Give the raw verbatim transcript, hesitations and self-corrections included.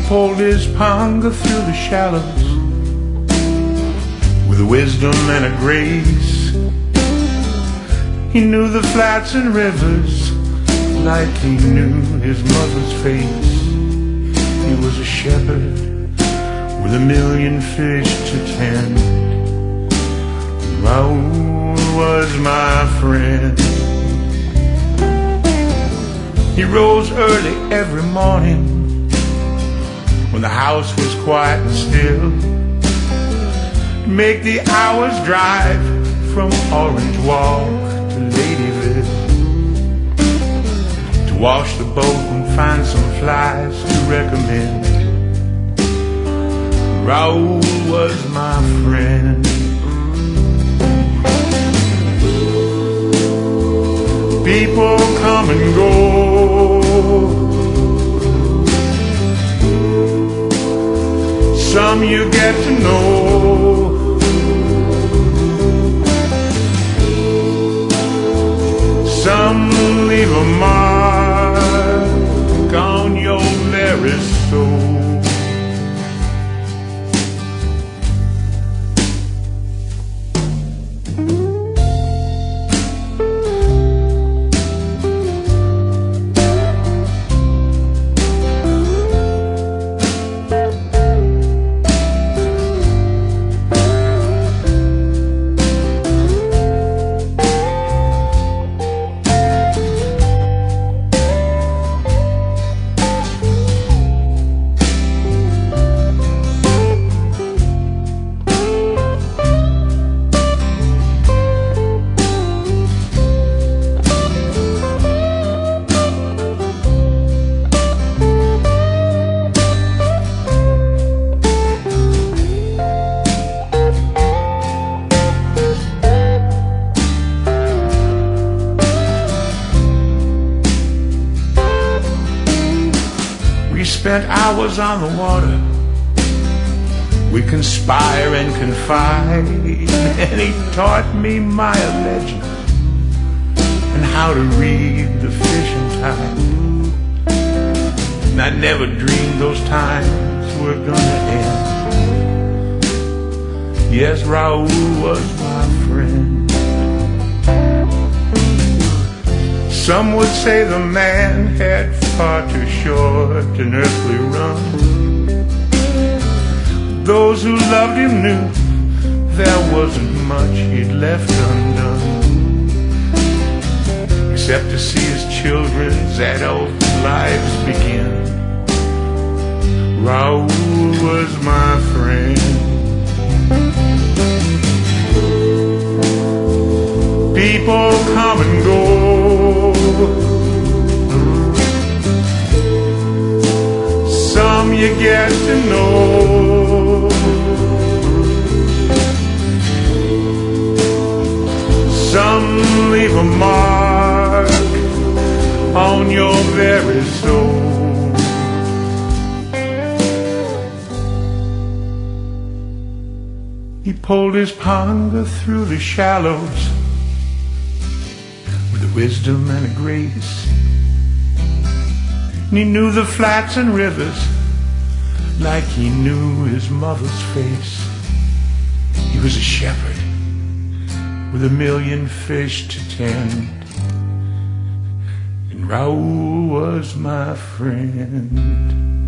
pulled his panga through the shallows with a wisdom and a grace. He knew the flats and rivers like he knew his mother's face. He was a shepherd with a million fish to tend. Raoul was my friend. He rose early every morning when the house was quiet and still, to make the hours drive from Orange Walk to Ladyville, to wash the boat and find some flies to recommend. Raoul was my friend. People come and go, some you get to know, some leave a mark on your very soul. We spent hours on the water, we conspire and confide, and he taught me Maya legend and how to read the fishing tide. And I never dreamed those times were gonna end. Yes, Raoul was my friend. Some would say the man had far too short an earthly run. Those who loved him knew there wasn't much he'd left undone, except to see his children's adult lives begin. Raoul was my friend. People come and go, some you get to know, some leave a mark on your very soul. He pulled his panga through the shallows with a wisdom and a grace. And he knew the flats and rivers like he knew his mother's face. He was a shepherd with a million fish to tend, and Raoul was my friend.